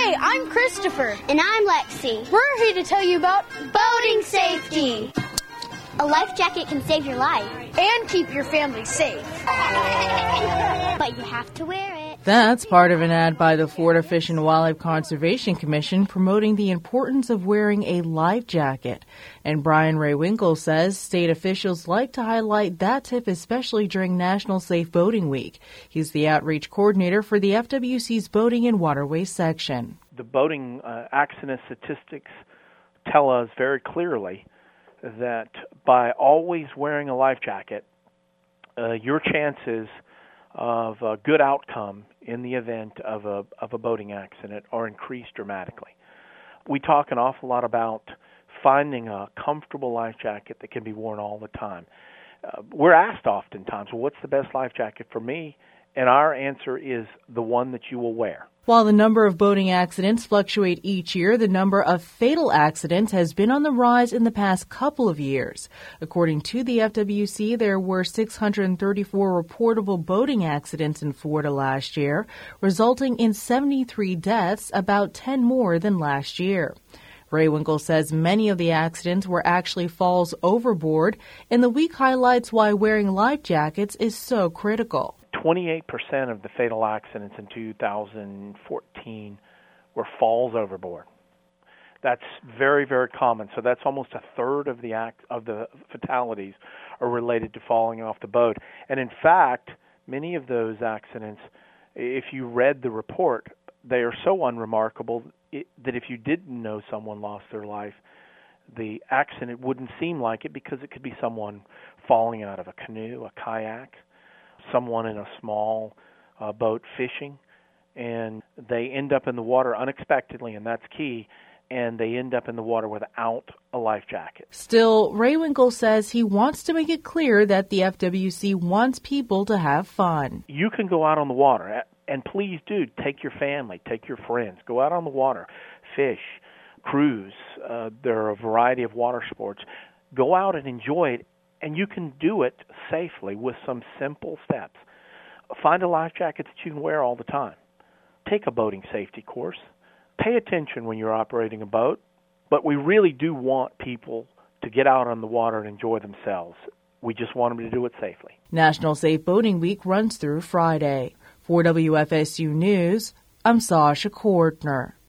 Hey, I'm Christopher. And I'm Lexi. We're here to tell you about boating safety. A life jacket can save your life. And keep your family safe. But you have to wear it. That's part of an ad by the Florida Fish and Wildlife Conservation Commission promoting the importance of wearing a life jacket. And Brian Raywinkle says state officials like to highlight that tip, especially during National Safe Boating Week. He's the outreach coordinator for the FWC's Boating and Waterways section. The boating accident statistics tell us very clearly that by always wearing a life jacket, your chances of a good outcome in the event of a boating accident are increased dramatically. We talk an awful lot about finding a comfortable life jacket that can be worn all the time. We're asked oftentimes, well, what's the best life jacket for me? And our answer is the one that you will wear. While the number of boating accidents fluctuate each year, the number of fatal accidents has been on the rise in the past couple of years. According to the FWC, there were 634 reportable boating accidents in Florida last year, resulting in 73 deaths, about 10 more than last year. Raywinkle says many of the accidents were actually falls overboard, and the week highlights why wearing life jackets is so critical. 28% of the fatal accidents in 2014 were falls overboard. That's very, very common. So that's almost a third of the fatalities are related to falling off the boat. And in fact, many of those accidents, if you read the report, they are so unremarkable that if you didn't know someone lost their life, the accident wouldn't seem like it because it could be someone falling out of a canoe, a kayak, someone in a small boat fishing, and they end up in the water unexpectedly, and that's key, and they end up in the water without a life jacket. Still, Raywinkle says he wants to make it clear that the FWC wants people to have fun. You can go out on the water, and please do take your family, take your friends, go out on the water, fish, cruise. There are a variety of water sports. Go out and enjoy it. And you can do it safely with some simple steps. Find a life jacket that you can wear all the time. Take a boating safety course. Pay attention when you're operating a boat. But we really do want people to get out on the water and enjoy themselves. We just want them to do it safely. National Safe Boating Week runs through Friday. For WFSU News, I'm Sasha Kortner.